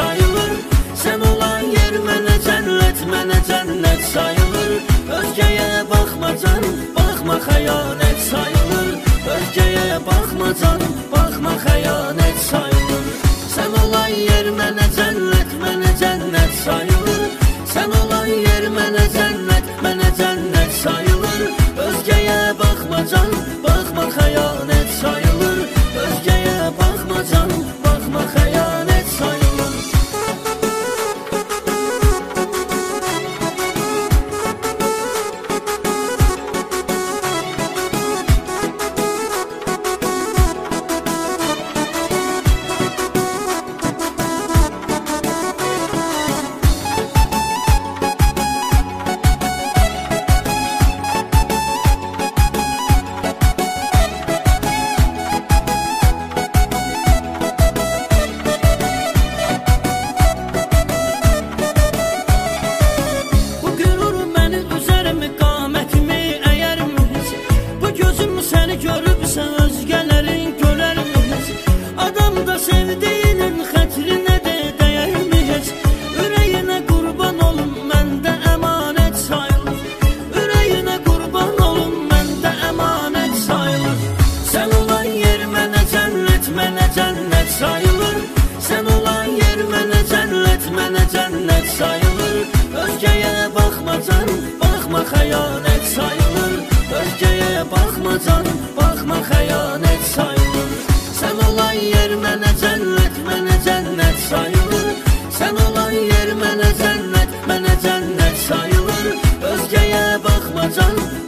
sayılır. Sen olan yer mənə cənnət sayılır. Özgəyə baxma canım, baxma xəyanət sayılır. Özgəyə baxma canım, baxma xəyanət sayılır. Sən olan yer mənə cənnət sayılır. Sən olan yer mənə cənnət sayılır. Özgəyə baxma canım, baxma xəyanət sayılır. Özgəyə baxma canım, baxma xəyanət sayılır. Səni görübsə özgələrin görərmi heç? Adam da sevdiyinin xətrinə də dəyərmi heç? Ürəyinə qurban olum, məndə əmanət sayılır. Ürəyinə qurban olum, məndə əmanət sayılır. Sən olan yer mənə cənnət sayılır. Sən olan yer mənə cənnət sayılır. Özgəyə baxma canım, baxma xəyanət sayılır. Özgəyə baxma canım, baxma xəyanət sayılır. Sən olan yer mənə cənnət sayılır. Sən olan yer mənə cənnət sayılır. Özgəyə baxma canım,